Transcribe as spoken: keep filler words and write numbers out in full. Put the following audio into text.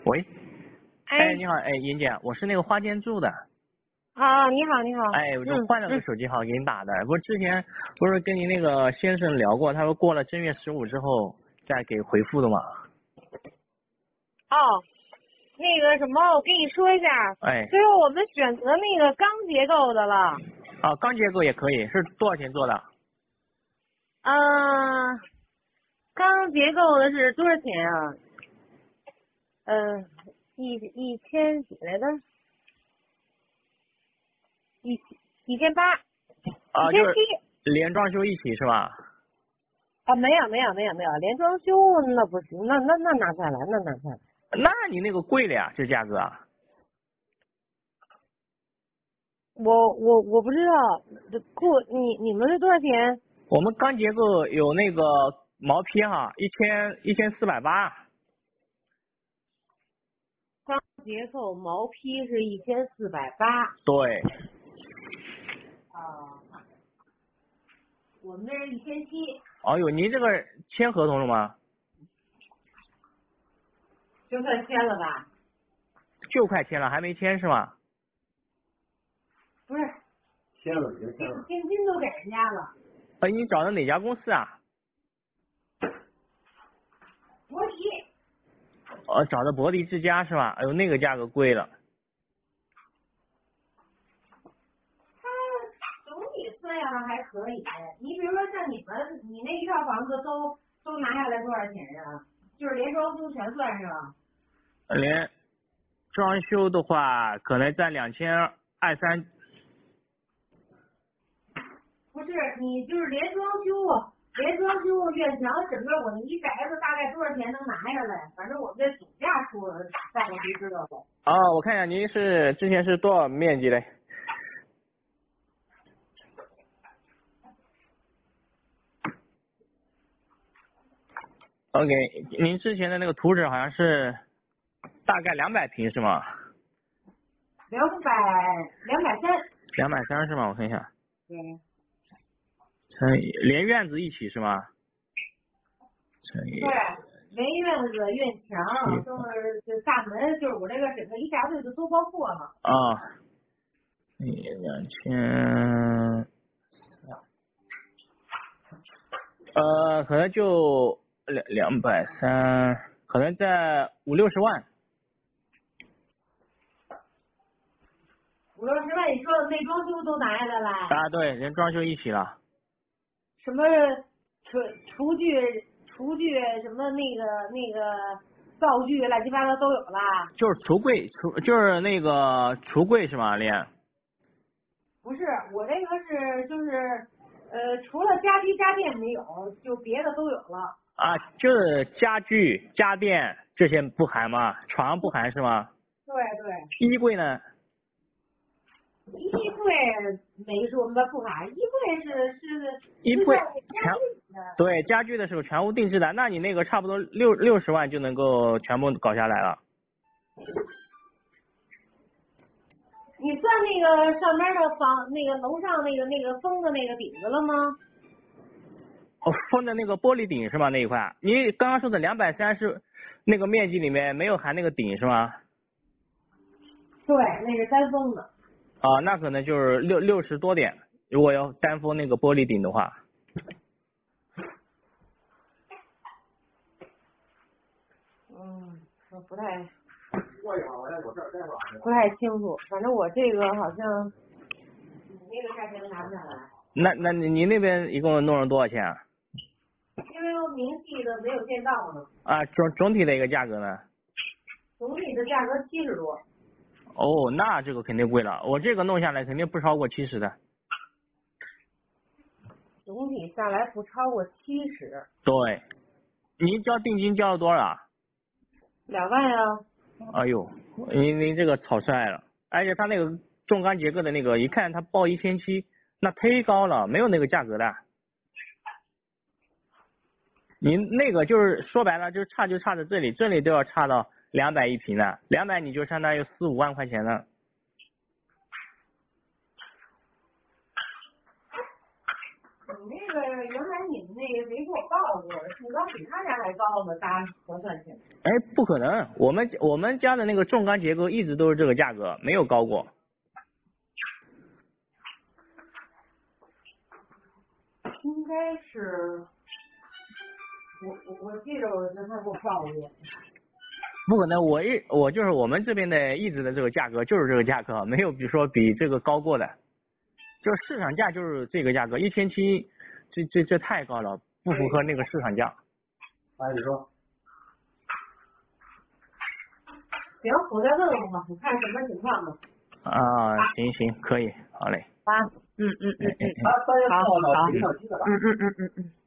喂， 哎， 哎，你好，哎，莹姐，我是那个花间住的。 啊，你好，你好。 哎，我就嗯换了个嗯手机号给你打的。不是之前不是跟你那个先生聊过，他说过了正月十五之后再给回复的嘛。 哦，那个什么，我跟你说一下， 哎， 最后我们选择那个钢结构的了。 啊，钢结构也可以，是多少钱做的？ 嗯、钢结构的是多少钱啊？嗯、一一千几来着？一一千八，一啊，就是千七。 连装修一起是吧？ 啊，没有没有没有没有，连装修那不行，那那那拿不下来，那拿不下来。 那你那个贵了呀，这价格啊。 我我我不知道，这过你你们是多少钱？ 我们钢结构有那个毛坯哈，一千一千四百八。 钢结构毛坯是一千四百八。 对。 啊，我们那是一千七。 哦呦，您这个签合同了吗？ 就算签了吧？ 就快签了，还没签是吗？ 不是， 签了，已经签了。 定金都给人家了。 哎，你找的哪家公司啊？ 国体。 呃，找的博迪之家是吧？哎呦，那个价格贵了。 它总体测下来还可以。你比如说像你们，你那一套房子都都拿下来多少钱啊？就是连装修全算是吧？ 连装修的话，可能在两千二三。 不是，你就是连装修，连装修院墙整个我们一宅子大概多少钱能拿下来？反正我们这总价出了，大概就知道了。 哦，我看一下，您是之前是多少面积嘞？OK，您之前的那个图纸好像是大概两百平是吗？ 两百两百三。 两百三是吗？我看一下。 对。 乘以连院子一起是吗？乘以。 对，连院子、院墙都是，就大门，就是我这个整个一大堆就都包括了。 啊。你两千。呃，可能就两两百三，可能在五六十万。 五六十万，你说的内装修都拿下来了？ 啊，对，连装修一起了。 什么厨厨具、厨具什么那个那个灶具，乱七八糟都有了。 就是橱柜，橱就是那个橱柜是吗？连。 不是，我这个是就是呃，除了家居家电没有，就别的都有了。 啊，就是家具、家电这些不含吗？床不含是吗？ 对对。 衣柜呢？ 衣柜没说那不含，衣柜是是衣柜全对家具的时候全屋定制的，那你那个差不多六六十万就能够全部搞下来了。 你算那个上边的房，那个楼上那个那个封的那个顶子了吗？ 哦，封的那个玻璃顶是吗？那一块，你刚刚说的两百三是那个面积里面没有含那个顶是吗？ 对，那是单封的。 啊，那可能就是六六十多点，如果要单封那个玻璃顶的话。 嗯，我不太。不太清楚，反正我这个好像，你那个价钱拿不下来。 那那你你那边一共弄了多少钱啊？ 因为我明细的没有见到呢。 啊，总总体的一个价格呢？ 总体的价格七十多。 哦，那这个肯定贵了，我这个弄下来肯定不超过七十的。 总体下来不超过七十。 对，您交定金交了多少啊？ 两万啊。 哎呦，您您这个草率了，而且他那个重钢结构的那个，一看他报一千七，那忒高了，没有那个价格的。您那个就是说白了，就是差就差在这里，这里都要差到两百一平的，两百你就相当于四五万块钱了。 你那个原来你们那个谁给我报告诉我，身高比他家还高呢，大核算起来。 哎，不可能，我们我们家的那个重钢结构一直都是这个价格，没有高过。 应该是，我我我记得我跟他给我报过。 不可能，我一我就是我们这边的一直的这个价格就是这个价格，没有比如说比这个高过的，就是市场价就是这个价格，一千七，这这这太高了，不符合那个市场价。 哎，你说。 行，我再问问吧，我看什么情况吧。 啊，行行，可以，好嘞。 啊，嗯嗯嗯嗯， 他三月四号到好， 十一号期的吧。 嗯嗯嗯嗯嗯。